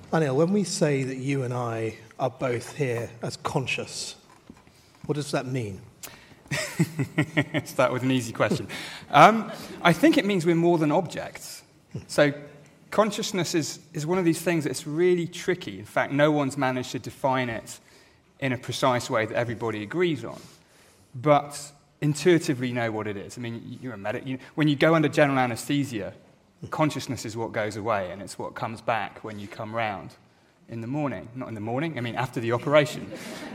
Anil, when we say that you and I are both here as conscious, what does that mean? Start with an easy question. I think it means we're more than objects. So consciousness is one of these things that's really tricky. In fact, no one's managed to define it in a precise way that everybody agrees on. But intuitively know what it is. I mean, you're a medic. When you go under general anesthesia, consciousness is what goes away, and it's what comes back when you come round in the morning. Not in the morning, I mean after the operation.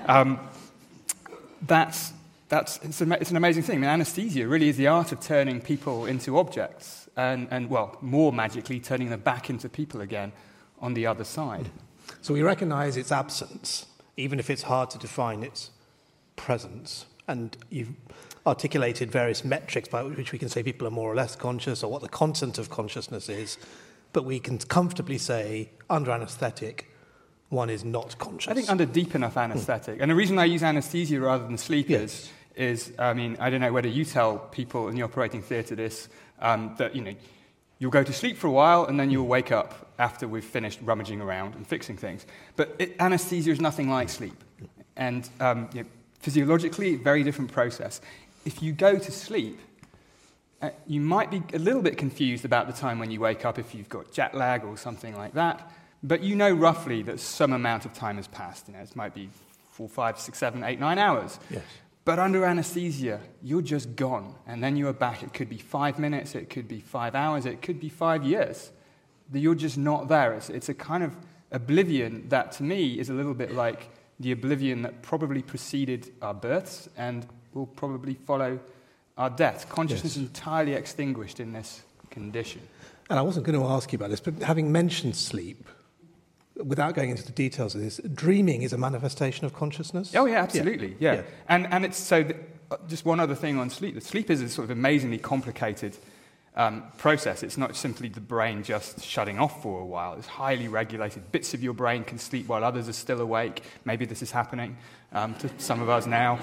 It's an amazing thing. I mean, anesthesia really is the art of turning people into objects, and more magically, turning them back into people again on the other side. So we recognise its absence, even if it's hard to define its presence. And you've articulated various metrics by which we can say people are more or less conscious, or what the content of consciousness is, but we can comfortably say, under anaesthetic, one is not conscious. I think under deep enough anaesthetic. And the reason I use anaesthesia rather than sleep is, I mean, I don't know whether you tell people in the operating theatre this, that, you'll go to sleep for a while and then you'll wake up after we've finished rummaging around and fixing things. But anaesthesia is nothing like sleep. And physiologically, very different process. If you go to sleep, you might be a little bit confused about the time when you wake up if you've got jet lag or something like that, but you know roughly that some amount of time has passed. It might be 4, 5, 6, 7, 8, 9 hours. Yes. But under anesthesia, you're just gone, and then you are back. It could be 5 minutes, it could be 5 hours, it could be 5 years. You're just not there. It's a kind of oblivion that, to me, is a little bit like the oblivion that probably preceded our births and will probably follow our death. Consciousness is entirely extinguished in this condition. And I wasn't going to ask you about this, but having mentioned sleep, without going into the details of this, dreaming is a manifestation of consciousness? Oh, yeah, absolutely, yeah. And it's so, just one other thing on sleep. Sleep is a sort of amazingly complicated process. It's not simply the brain just shutting off for a while. It's highly regulated. Bits of your brain can sleep while others are still awake. Maybe this is happening to some of us now.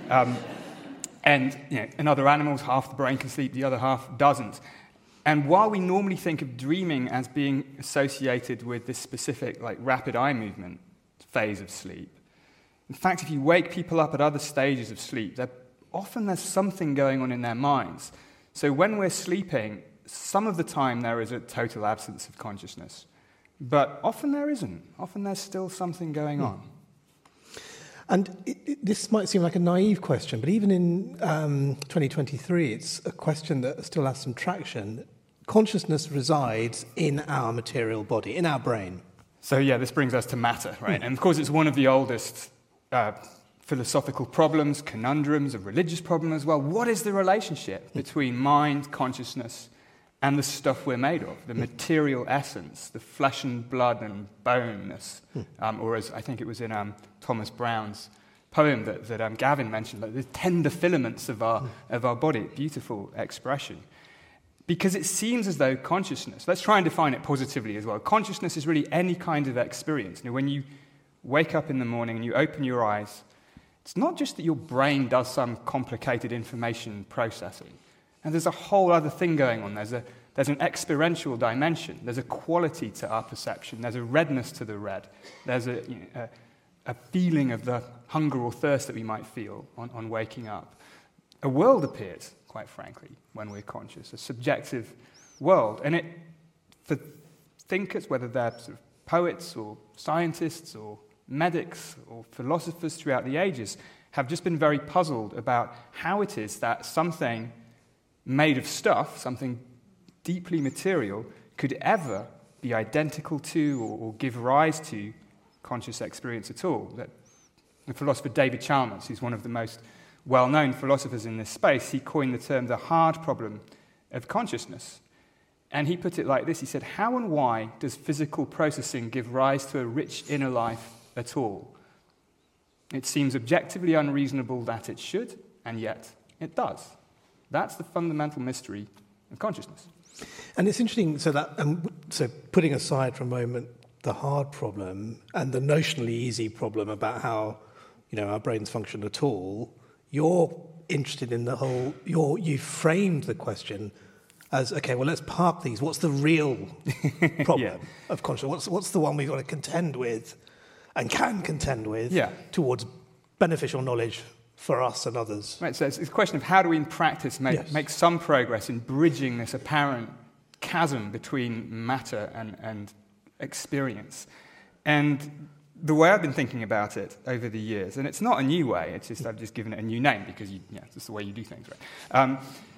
And in other animals, half the brain can sleep, the other half doesn't. And while we normally think of dreaming as being associated with this specific, rapid eye movement phase of sleep, in fact, if you wake people up at other stages of sleep, often there's something going on in their minds. So when we're sleeping, some of the time there is a total absence of consciousness. But often there isn't. Often there's still something going on. And this might seem like a naive question, but even in 2023, it's a question that still has some traction. Consciousness resides in our material body, in our brain. So, this brings us to matter, right? And, of course, it's one of the oldest philosophical problems, conundrums, a religious problem as well. What is the relationship between mind, consciousness, and the stuff we're made of, the material essence, the flesh and blood and boneness, or as I think it was in Thomas Brown's poem that Gavin mentioned, the tender filaments of our body, beautiful expression. Because it seems as though consciousness, let's try and define it positively as well, consciousness is really any kind of experience. When you wake up in the morning and you open your eyes, it's not just that your brain does some complicated information processing. And there's a whole other thing going on. There's an experiential dimension. There's a quality to our perception. There's a redness to the red. There's a feeling of the hunger or thirst that we might feel on waking up. A world appears, quite frankly, when we're conscious, a subjective world. And for thinkers, whether they're sort of poets or scientists or medics or philosophers throughout the ages, have just been very puzzled about how it is that something made of stuff, something deeply material, could ever be identical to or give rise to conscious experience at all. The philosopher David Chalmers, who's one of the most well-known philosophers in this space, he coined the term the hard problem of consciousness. And he put it like this. He said, how and why does physical processing give rise to a rich inner life at all? It seems objectively unreasonable that it should, and yet it does. That's the fundamental mystery of consciousness. And it's interesting, so putting aside for a moment the hard problem and the notionally easy problem about how our brains function at all, you're interested in the whole, you framed the question as, okay, well, let's park these. What's the real problem Yeah. of consciousness? What's the one we've got to contend with and can contend with towards beneficial knowledge for us and others? Right, so it's a question of how do we in practice make some progress in bridging this apparent chasm between matter and experience. And the way I've been thinking about it over the years, and it's not a new way, it's just I've just given it a new name because it's just the way you do things, right?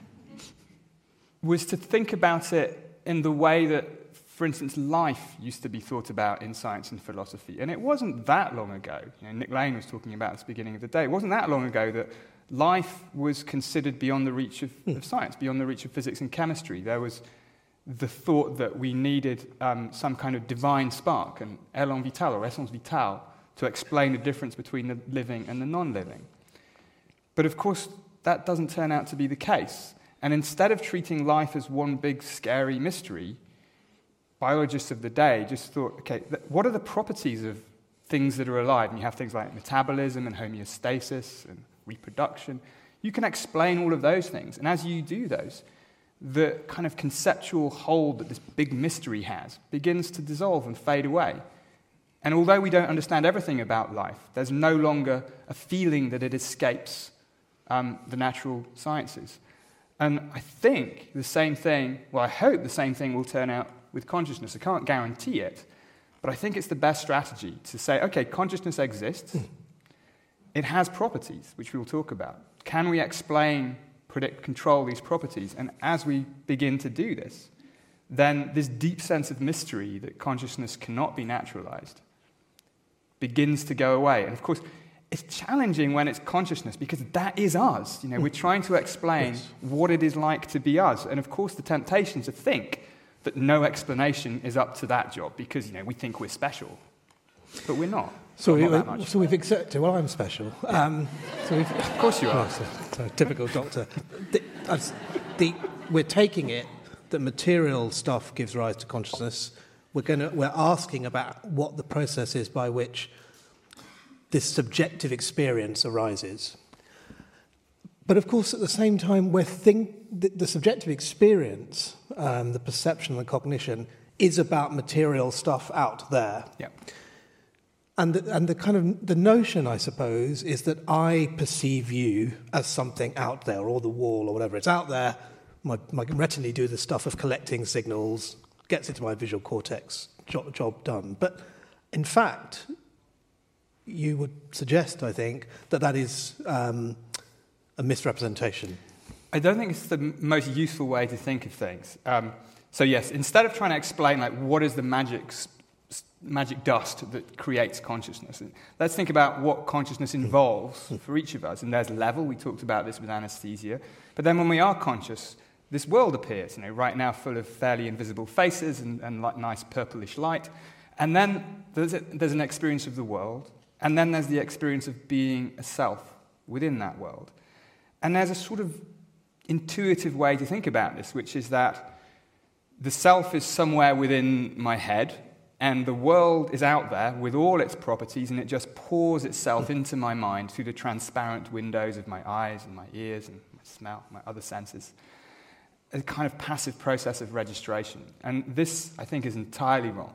Was to think about it in the way that, for instance, life used to be thought about in science and philosophy. And it wasn't that long ago, Nick Lane was talking about at the beginning of the day, it wasn't that long ago that life was considered beyond the reach of science, beyond the reach of physics and chemistry. There was the thought that we needed some kind of divine spark, an élan vital or essence vitale, to explain the difference between the living and the non-living. But of course, that doesn't turn out to be the case. And instead of treating life as one big scary mystery, biologists of the day just thought, okay, what are the properties of things that are alive? And you have things like metabolism and homeostasis and reproduction. You can explain all of those things. And as you do those, the kind of conceptual hold that this big mystery has begins to dissolve and fade away. And although we don't understand everything about life, there's no longer a feeling that it escapes the natural sciences. And I think the same thing, well, I hope the same thing will turn out with consciousness. I can't guarantee it, but I think it's the best strategy to say, okay, consciousness exists. It has properties, which we will talk about. Can we explain, predict, control these properties? And as we begin to do this, then this deep sense of mystery that consciousness cannot be naturalized begins to go away. And of course, it's challenging when it's consciousness because that is us. We're trying to explain what it is like to be us. And of course, the temptation to think that no explanation is up to that job because, we think we're special. But we're not. So we've accepted, well, I'm special. Of course you are. So typical doctor. We're taking it that material stuff gives rise to consciousness. We're asking about what the process is by which this subjective experience arises. But of course, at the same time, the subjective experience, the perception and the cognition, is about material stuff out there. Yeah. And the kind of the notion, I suppose, is that I perceive you as something out there, or the wall, or whatever. It's out there. My retina do the stuff of collecting signals, gets into my visual cortex, job done. But in fact, you would suggest, I think, that is a misrepresentation. I don't think it's the most useful way to think of things. So yes, instead of trying to explain what is the magic dust that creates consciousness, let's think about what consciousness involves for each of us. And there's level. We talked about this with anesthesia. But then when we are conscious, this world appears. Right now full of fairly invisible faces and nice purplish light. And then there's an experience of the world. And then there's the experience of being a self within that world. And there's a sort of intuitive way to think about this, which is that the self is somewhere within my head, and the world is out there with all its properties, and it just pours itself into my mind through the transparent windows of my eyes and my ears and my smell, my other senses. A kind of passive process of registration. And this, I think, is entirely wrong.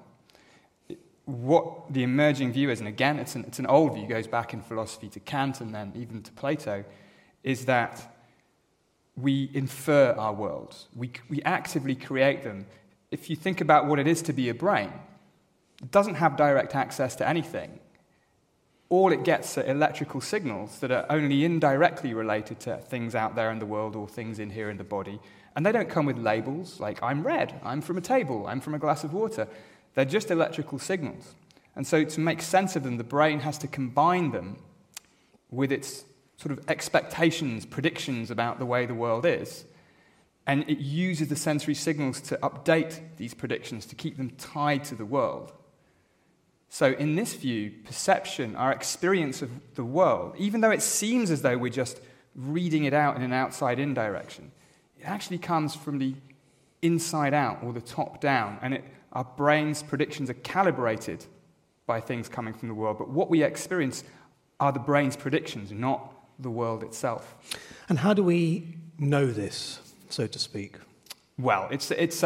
What the emerging view is, and again, it's an old view, goes back in philosophy to Kant and then even to Plato, is that we infer our worlds. We actively create them. If you think about what it is to be a brain, it doesn't have direct access to anything. All it gets are electrical signals that are only indirectly related to things out there in the world or things in here in the body. And they don't come with labels like, I'm red, I'm from a table, I'm from a glass of water. They're just electrical signals. And so to make sense of them, the brain has to combine them with its sort of expectations, predictions about the way the world is. And it uses the sensory signals to update these predictions, to keep them tied to the world. So in this view, perception, our experience of the world, even though it seems as though we're just reading it out in an outside-in direction, it actually comes from the inside out or the top down, and our brain's predictions are calibrated by things coming from the world, but what we experience are the brain's predictions, not the world itself. And how do we know this, so to speak? Well, it's it's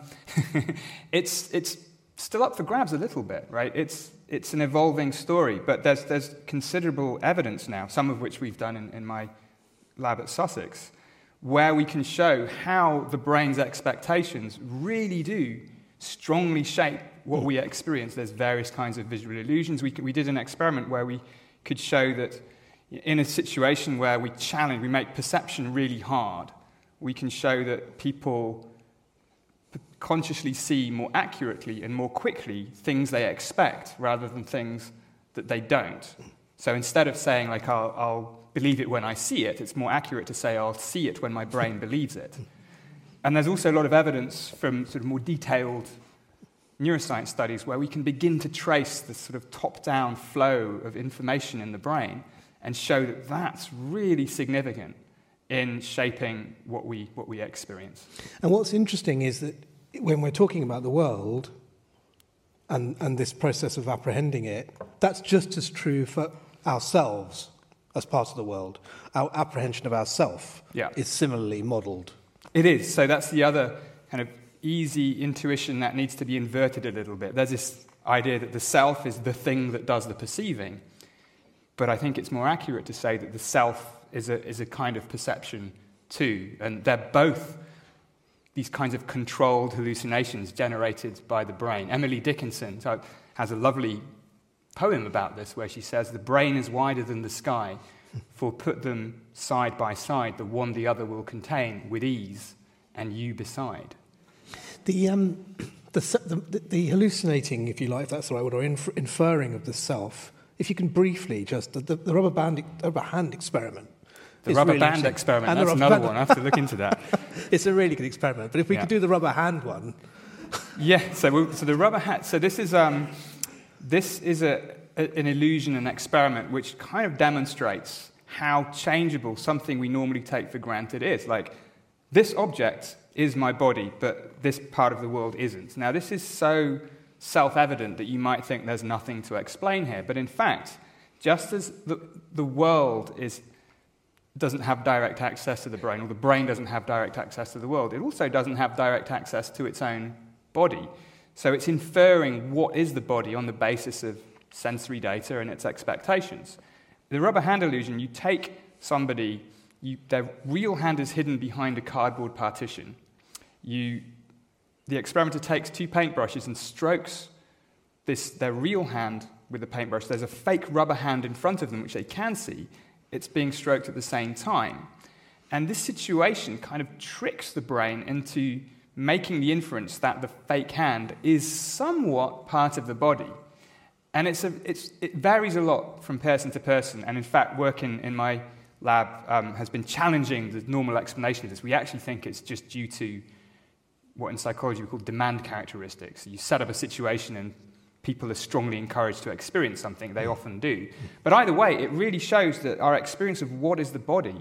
still up for grabs a little bit, right? It's an evolving story, but there's considerable evidence now, some of which we've done in my lab at Sussex, where we can show how the brain's expectations really do strongly shape what we experience. There's various kinds of visual illusions. We did an experiment where we could show that in a situation where we make perception really hard, we can show that people consciously see more accurately and more quickly things they expect rather than things that they don't. So instead of saying, like, I'll believe it when I see it, it's more accurate to say I'll see it when my brain believes it. And there's also a lot of evidence from sort of more detailed neuroscience studies where we can begin to trace the sort of top-down flow of information in the brain and show that that's really significant in shaping what we experience. And what's interesting is that when we're talking about the world and this process of apprehending it, that's just as true for ourselves as part of the world. Our apprehension of ourself is similarly modelled. It is. So that's the other kind of easy intuition that needs to be inverted a little bit. There's this idea that the self is the thing that does the perceiving, but I think it's more accurate to say that the self is a kind of perception too, and they're both these kinds of controlled hallucinations generated by the brain. Emily Dickinson has a lovely poem about this where she says, "The brain is wider than the sky, for put them side by side, the one the other will contain with ease, and you beside." The hallucinating, if you like, if that's the right word, or inferring of the self, if you can briefly just, the rubber hand experiment. The rubber band experiment, that's another one. I have to look into that. It's a really good experiment. But if we could do the rubber hand one. Yeah, so the rubber hand, so this is an illusion, an experiment, which kind of demonstrates how changeable something we normally take for granted is. Like, this object is my body, but this part of the world isn't. Now, this is so self-evident that you might think there's nothing to explain here. But in fact, just as the world doesn't have direct access to the brain, or the brain doesn't have direct access to the world, it also doesn't have direct access to its own body. So it's inferring what is the body on the basis of sensory data and its expectations. The rubber hand illusion, you take somebody, their real hand is hidden behind a cardboard partition. The experimenter takes 2 paintbrushes and strokes their real hand with the paintbrush. There's a fake rubber hand in front of them, which they can see. It's being stroked at the same time. And this situation kind of tricks the brain into making the inference that the fake hand is somewhat part of the body. And it varies a lot from person to person. And in fact, work in my lab has been challenging the normal explanation of this. We actually think it's just due to what in psychology we call demand characteristics. You set up a situation and people are strongly encouraged to experience something. They often do. But either way, it really shows that our experience of what is the body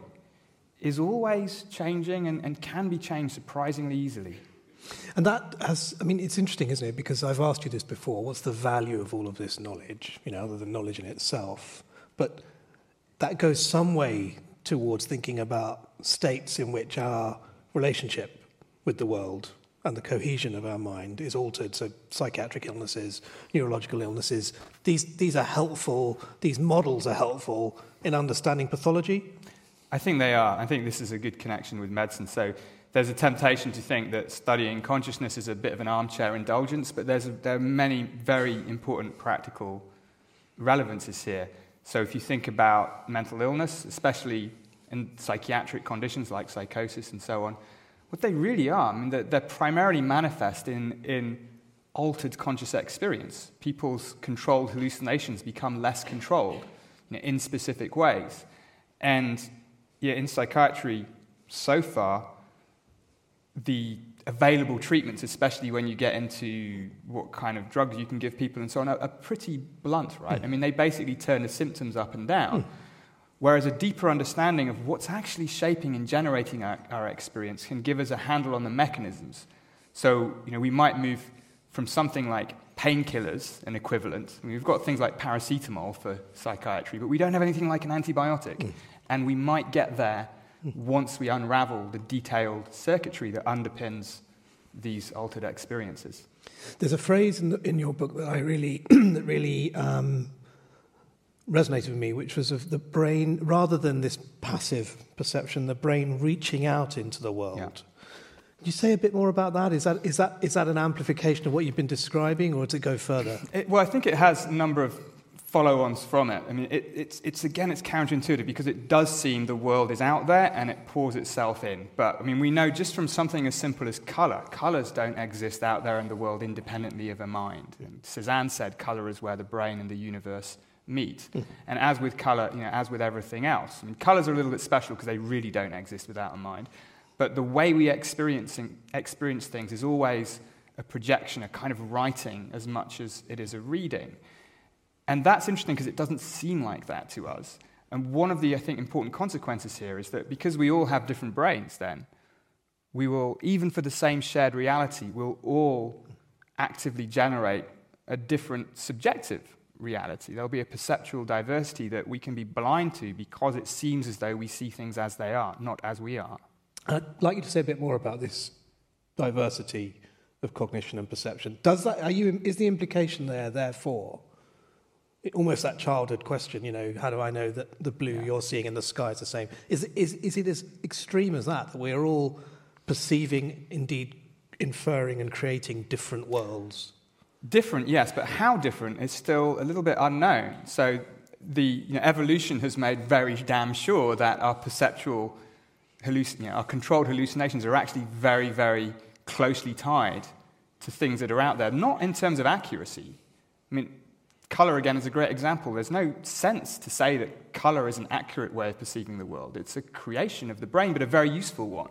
is always changing and can be changed surprisingly easily. And it's interesting, isn't it? Because I've asked you this before, what's the value of all of this knowledge, other than knowledge in itself? But that goes some way towards thinking about states in which our relationship with the world and the cohesion of our mind is altered. So psychiatric illnesses, neurological illnesses, these are helpful, these models are helpful in understanding pathology? I think they are. I think this is a good connection with medicine. So there's a temptation to think that studying consciousness is a bit of an armchair indulgence, but there are many very important practical relevances here. So if you think about mental illness, especially in psychiatric conditions like psychosis and so on, what they really are, they're primarily manifest in altered conscious experience. People's controlled hallucinations become less controlled in specific ways. And in psychiatry, so far, the available treatments, especially when you get into what kind of drugs you can give people and so on, are pretty blunt, right? They basically turn the symptoms up and down. Whereas a deeper understanding of what's actually shaping and generating our experience can give us a handle on the mechanisms. So, we might move from something like painkillers, an equivalent. We've got things like paracetamol for psychiatry, but we don't have anything like an antibiotic. And we might get there once we unravel the detailed circuitry that underpins these altered experiences. There's a phrase in your book that I really that really resonated with me, which was of the brain, rather than this passive perception, the brain reaching out into the world. Yeah. Can you say a bit more about that? Is that an amplification of what you've been describing, or does it go further? Well, I think it has a number of follow-ons from it. I mean, it's counterintuitive because it does seem the world is out there and it pours itself in. But, I mean, we know just from something as simple as colour. Colours don't exist out there in the world independently of a mind. And Cézanne said colour is where the brain and the universe meet. And as with colour, as with everything else, I mean, colours are a little bit special because they really don't exist without a mind. But the way we experience things is always a projection, a kind of writing as much as it is a reading. And that's interesting because it doesn't seem like that to us. And one of the, I think, important consequences here is that because we all have different brains then, we will, even for the same shared reality, we'll all actively generate a different subjective reality. There'll be a perceptual diversity that we can be blind to because it seems as though we see things as they are, not as we are. I'd like you to say a bit more about this diversity of cognition and perception. Is the implication there, therefore, almost that childhood question, how do I know that the blue you're seeing in the sky is the same? Is it as extreme as that we're all perceiving, indeed inferring and creating different worlds? Different, yes, but how different is still a little bit unknown. So the evolution has made very damn sure that our perceptual our controlled hallucinations are actually very, very closely tied to things that are out there, not in terms of accuracy. I mean, colour, again, is a great example. There's no sense to say that colour is an accurate way of perceiving the world. It's a creation of the brain, but a very useful one.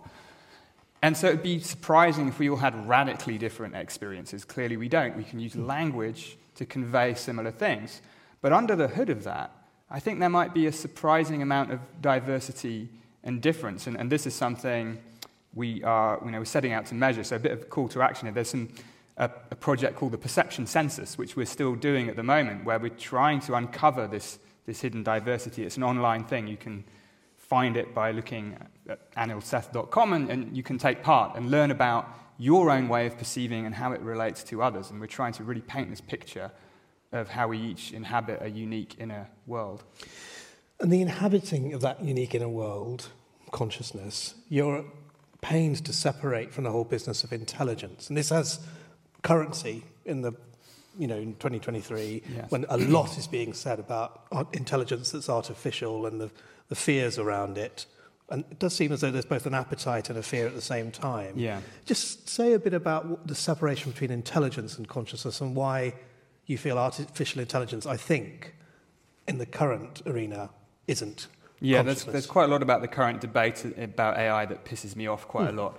And so it would be surprising if we all had radically different experiences. Clearly we don't. We can use language to convey similar things. But under the hood of that, I think there might be a surprising amount of diversity and difference. And this is something we're setting out to measure. So a bit of a call to action here. There's a project called the Perception Census, which we're still doing at the moment, where we're trying to uncover this hidden diversity. It's an online thing. You can find it by looking at anilseth.com, and you can take part and learn about your own way of perceiving and how it relates to others. And we're trying to really paint this picture of how we each inhabit a unique inner world. And the inhabiting of that unique inner world, consciousness, you're at pains to separate from the whole business of intelligence. And this has currency in in 2023, yes, when a lot is being said about intelligence that's artificial and the fears around it. And it does seem as though there's both an appetite and a fear at the same time. Yeah. Just say a bit about the separation between intelligence and consciousness and why you feel artificial intelligence, I think, in the current arena, isn't. Yeah, there's quite a lot about the current debate about AI that pisses me off quite a lot.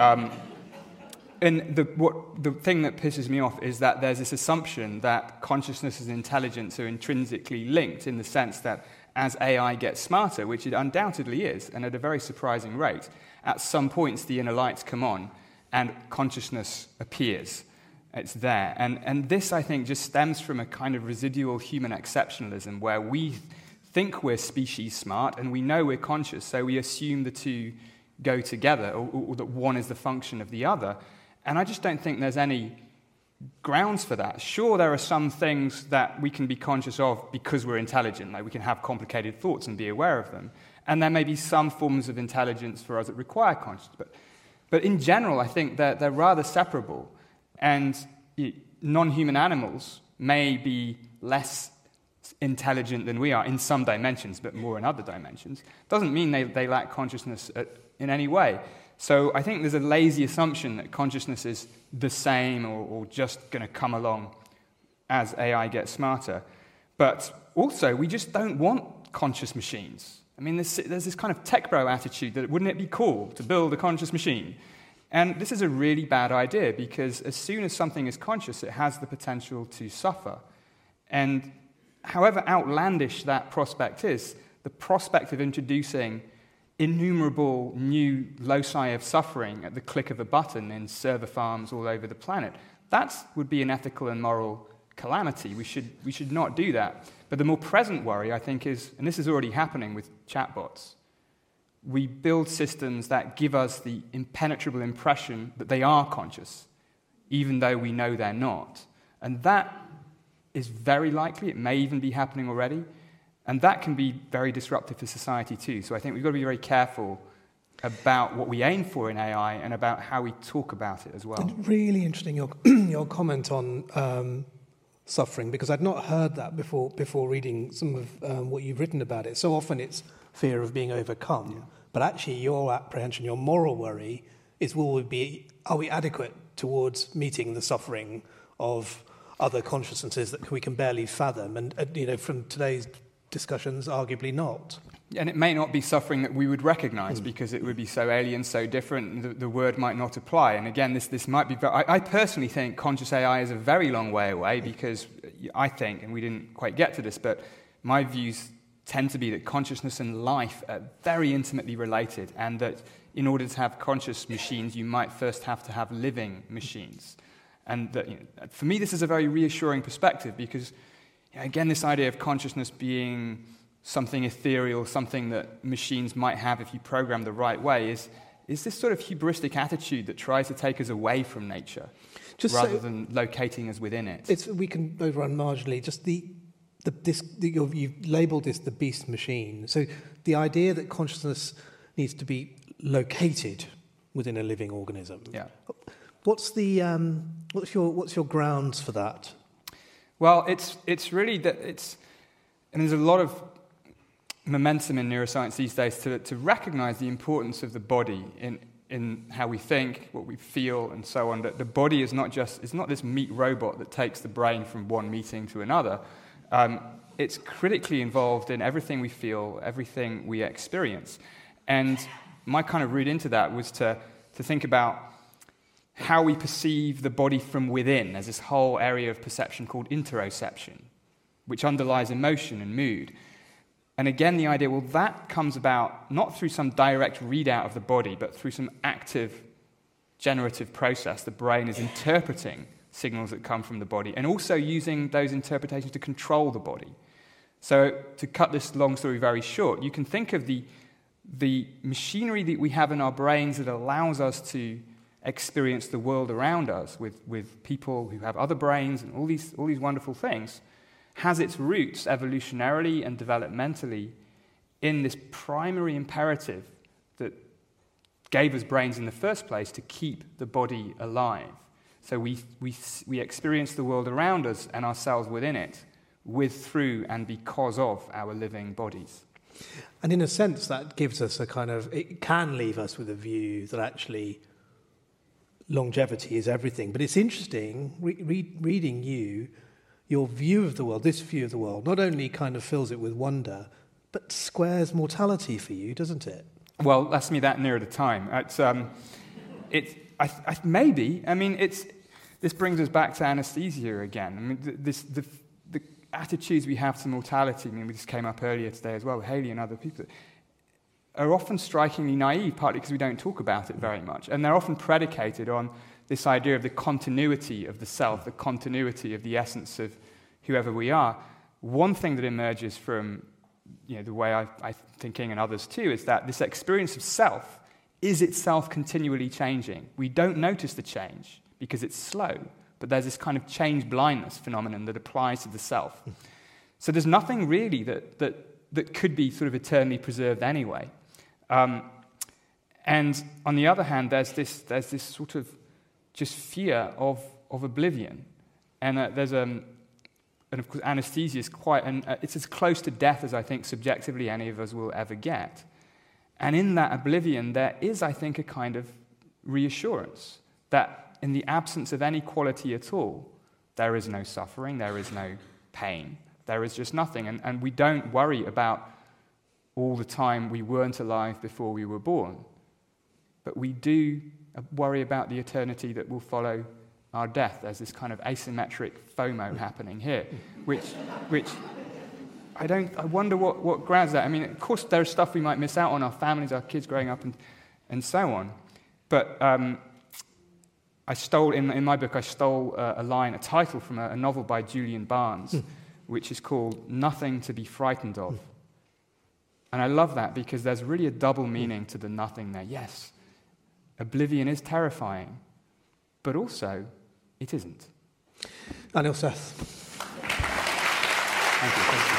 And the thing that pisses me off is that there's this assumption that consciousness and intelligence are intrinsically linked, in the sense that as AI gets smarter, which it undoubtedly is, and at a very surprising rate, at some points the inner lights come on and consciousness appears. It's there. And this, I think, just stems from a kind of residual human exceptionalism where we think we're species smart and we know we're conscious, so we assume the two go together, or that one is the function of the other. And I just don't think there's any grounds for that. Sure, there are some things that we can be conscious of because we're intelligent, like we can have complicated thoughts and be aware of them. And there may be some forms of intelligence for us that require consciousness. But in general, I think that they're rather separable. And non-human animals may be less intelligent than we are in some dimensions, but more in other dimensions. Doesn't mean they lack consciousness in any way. So I think there's a lazy assumption that consciousness is the same or just going to come along as AI gets smarter. But also, we just don't want conscious machines. I mean, there's this kind of tech bro attitude that wouldn't it be cool to build a conscious machine? And this is a really bad idea, because as soon as something is conscious, it has the potential to suffer. And however outlandish that prospect is, the prospect of introducing innumerable new loci of suffering at the click of a button in server farms all over the planet, that would be an ethical and moral calamity. We should not do that. But the more present worry, I think, is, and this is already happening with chatbots, we build systems that give us the impenetrable impression that they are conscious, even though we know they're not. And that is very likely. It may even be happening already. And that can be very disruptive for society too. So I think we've got to be very careful about what we aim for in AI and about how we talk about it as well. And really interesting your comment on suffering, because I'd not heard that before reading some of what you've written about it. So often it's fear of being overcome, but actually your apprehension, your moral worry is are we adequate towards meeting the suffering of other consciousnesses that we can barely fathom? And from today's discussions, arguably not. And it may not be suffering that we would recognize because it would be so alien, so different, the word might not apply. And again, this might be... I personally think conscious AI is a very long way away because I think, and we didn't quite get to this, but my views tend to be that consciousness and life are very intimately related, and that in order to have conscious machines, you might first have to have living machines. And that, for me, this is a very reassuring perspective because, again, this idea of consciousness being something ethereal, something that machines might have if you program the right way, is this sort of hubristic attitude that tries to take us away from nature rather than locating us within it. We can overrun marginally. Just you've labelled this the beast machine. So the idea that consciousness needs to be located within a living organism. Yeah. What's your grounds for that? Well, it's really that and there's a lot of momentum in neuroscience these days to recognize the importance of the body in how we think, what we feel, and so on. That the body is not this meat robot that takes the brain from one meeting to another. It's critically involved in everything we feel, everything we experience. And my kind of route into that was to think about how we perceive the body from within. There's this whole area of perception called interoception, which underlies emotion and mood. And again, the idea, that comes about not through some direct readout of the body, but through some active generative process. The brain is interpreting signals that come from the body and also using those interpretations to control the body. So to cut this long story very short, you can think of the machinery that we have in our brains that allows us to experience the world around us with people who have other brains and all these wonderful things, has its roots evolutionarily and developmentally in this primary imperative that gave us brains in the first place to keep the body alive. So we experience the world around us and ourselves within it through, and because of our living bodies. And in a sense, that gives us it can leave us with a view that actually longevity is everything. But it's interesting, reading your view of the world, this view of the world, not only kind of fills it with wonder, but squares mortality for you, doesn't it? Well, ask me that nearer the time. Maybe. I mean, this brings us back to anesthesia again. I mean, the attitudes we have to mortality, we just came up earlier today as well, Haley and other people, are often strikingly naive, partly because we don't talk about it very much. And they're often predicated on this idea of the continuity of the self, the continuity of the essence of whoever we are. One thing that emerges from the way I'm thinking, and others too, is that this experience of self is itself continually changing. We don't notice the change because it's slow, but there's this kind of change blindness phenomenon that applies to the self. So there's nothing really that could be sort of eternally preserved anyway. And on the other hand, there's this sort of just fear of oblivion. And and of course, anesthesia is it's as close to death as I think subjectively any of us will ever get. And in that oblivion, there is, I think, a kind of reassurance that in the absence of any quality at all, there is no suffering, there is no pain, there is just nothing. And we don't worry about all the time we weren't alive before we were born. But we do worry about the eternity that will follow our death. There's this kind of asymmetric FOMO happening here, which I wonder what grounds that. I mean, of course, there's stuff we might miss out on, our families, our kids growing up, and so on. But I stole, in my book, a title from a novel by Julian Barnes, which is called Nothing to be Frightened of. And I love that because there's really a double meaning to the nothing there. Yes, oblivion is terrifying, but also it isn't. Anil Seth. Thank you.